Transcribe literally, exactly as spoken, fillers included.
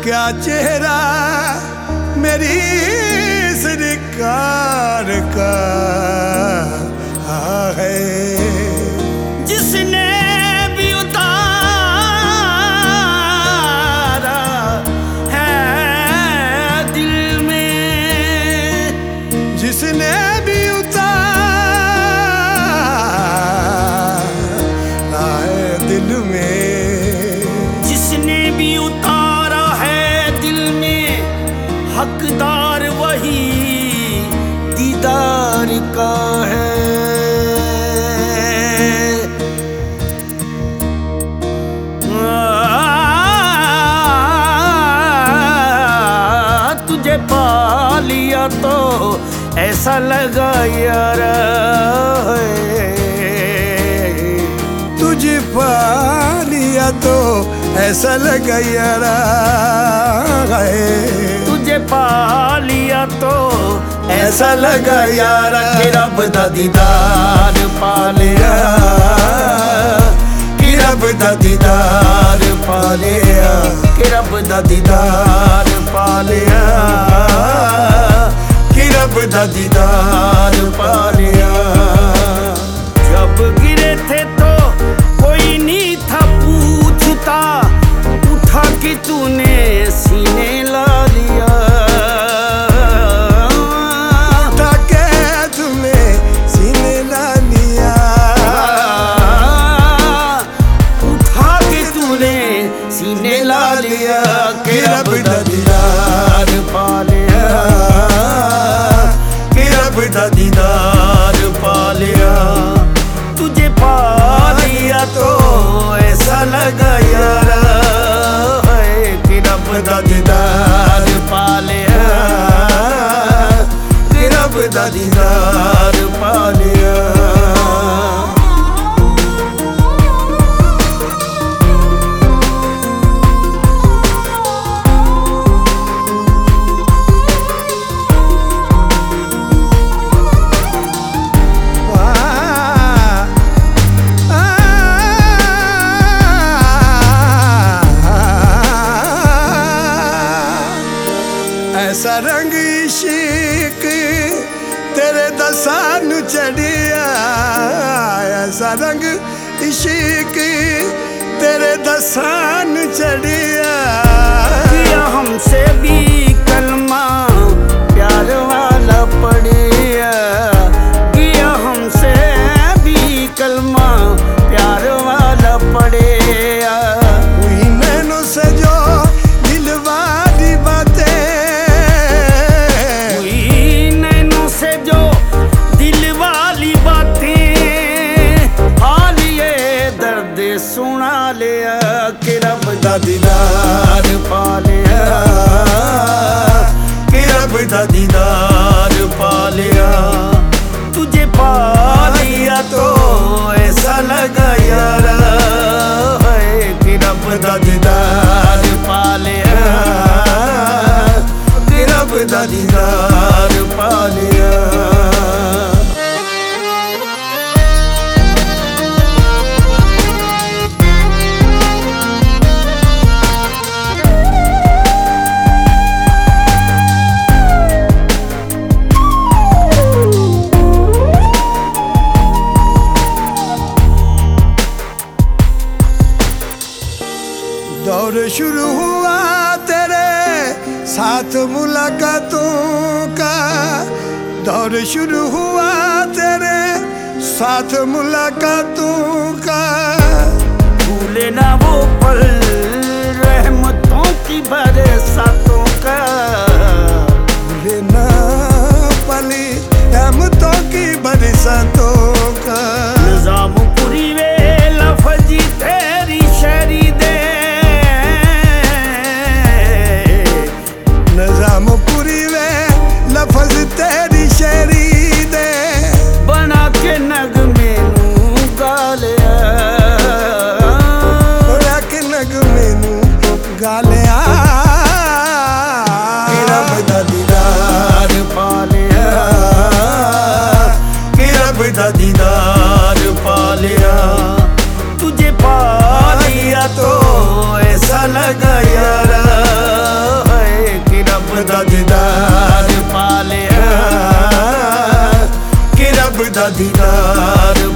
क्या चेहरा मेरी सरकार का है, जिसने भी उतारा है दिल में, जिसने भी उतारा है दिल में, जिसने भी उतारा है दिल में, हकदार वही दीदार का है। तुझे पा लिया तो ऐसा लगा यार, तुझे पा लिया तो ऐसा लगा यार, तुझे पा लिया तो ऐसा लगा यार कि रब दा दीदार पा लिया, कि रब दा दीदार पा लिया, कि रब दा दीदार पा लिया, कि रब दा दीदार पा लिया। जब गिरे थे तो कोई नहीं था पूछता, उठा के तूने सीने ला लिया, उठा के तूने सीने ला लिया, उठा के तूने सीने ला लिया, कि रब दा दीदार पा लिया, कि रब दा दीदार पा लिया। तुझे पा लिया तो ऐसा लगा यार, कि रब दा दीदार पा लिया, कि रब दा दीदार पा लिया। ऐसा रंग इश्क तेरे दसां नू चढ़िया, ऐसा रंग इश्क तेरे दसां नू चढ़िया, किया हमसे भी कलमा प्यार वाला पढ़िया, किया हमसे भी कलमा प्यार वाला पढ़िया। हुई नैनों से जो दिलवा दी बातें, हुई नैनों से जो दिल वाली बातें, हाल ये दर्द सुना लिया, कि रब दा दीदार पा लिया, कि रब दा दीदार पा लिया। तुझे पा लिया तो ऐसा लगा यार, कि रब दा दीदार पा लिया, कि रब दा दीदार पा लिया। दौर शुरू हुआ तेरे साथ मुलाकातों का, दौर शुरू हुआ तेरे साथ मुलाकातों का, भूले ना वो पल रहमतों की बरसातों का, भूले ना पली रहमतों की बरसातों का। निज़ामुपुरी वे लफ़ज़ी तेरी शरी दे, निज़ामुपुरी वे लफ़ज़ तेरी शरी दे, बना के नगमे नू गा लिया, बना के नगमे नू गा लिया, कि रब दा दीदार पा लिया, कि रब दा दीदार पा लिया। तुझे पा लिया तो ऐसा लगा यार, दीदार